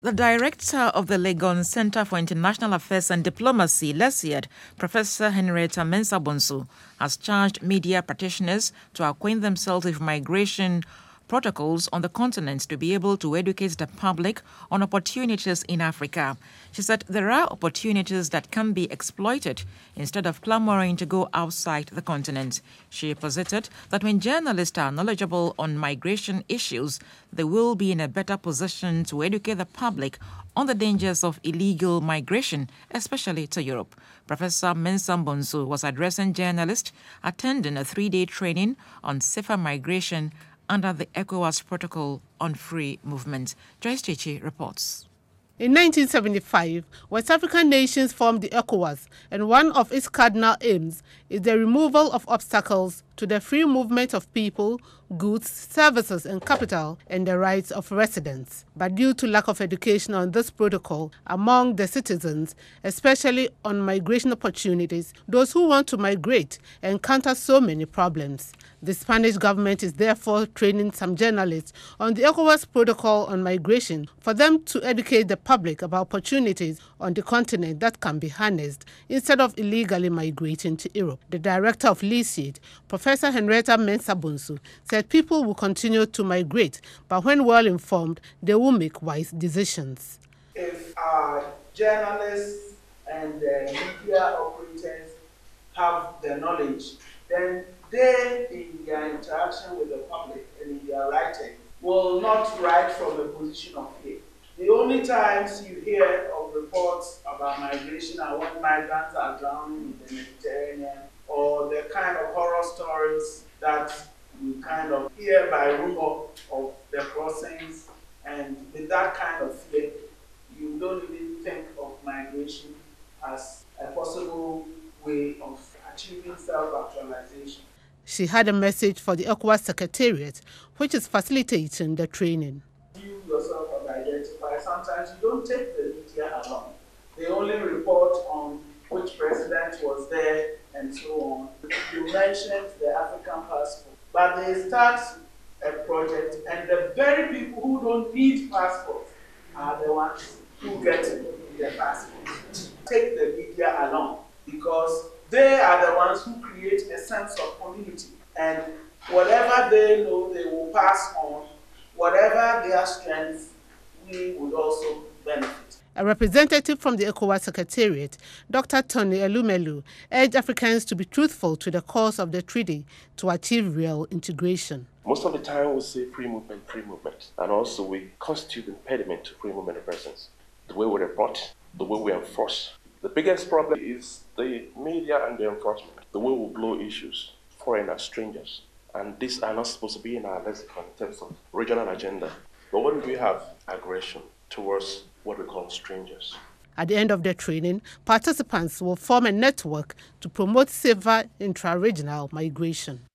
The director of the Legon Center for International Affairs and Diplomacy, LECIAD, Professor Henrietta Mensah-Bonsu, has charged media practitioners to acquaint themselves with migration protocols on the continent to be able to educate the public on opportunities in Africa. She said there are opportunities that can be exploited instead of clamoring to go outside the continent. She posited that when journalists are knowledgeable on migration issues, they will be in a better position to educate the public on the dangers of illegal migration, especially to Europe. Professor Mensah-Bonsu was addressing journalists attending a 3-day training on safer migration under the ECOWAS Protocol on Free Movement. Joyce Chichi reports. In 1975, West African nations formed the ECOWAS, and one of its cardinal aims is the removal of obstacles to the free movement of people, goods, services and capital, and the rights of residents. But due to lack of education on this protocol among the citizens, especially on migration opportunities, those who want to migrate encounter so many problems. The Spanish government is therefore training some journalists on the ECOWAS protocol on migration for them to educate the public about opportunities on the continent that can be harnessed instead of illegally migrating to Europe. The director of LECIAD, Professor Henrietta Mensah-Bonsu, said people will continue to migrate, but when well informed, they will make wise decisions. If our journalists and media operators have the knowledge, then they, in their interaction with the public and in their writing, will not write from a position of fear. The only times you hear of reports about migration are when migrants are drowning in the Mediterranean, or the kind of horror stories that we kind of hear by rumor of the crossings, and with that kind of fear, you don't even think of migration as a possible way of achieving self-actualization. She had a message for the ECOWAS Secretariat, which is facilitating the training. You yourself have identified, sometimes you don't take the media along. They only report on which president was there and so on. You mentioned the African passport, but they start a project, and the very people who don't need passports are the ones who get the passports. Take the media along, because they are the ones who create a sense of community, and whatever they know, they will pass on. Whatever their strengths, we would also benefit. A representative from the ECOWAS Secretariat, Dr. Tony Elumelu, urged Africans to be truthful to the cause of the treaty to achieve real integration. Most of the time we say free movement, and also we constitute impediment to free movement of persons. The way we report, the way we enforce. The biggest problem is the media and the enforcement. The way we blow issues, foreign and strangers. And these are not supposed to be in our lexicon in terms of regional agenda. But what do we have? Aggression towards what we call strangers. At the end of the training, participants will form a network to promote safer intra-regional migration.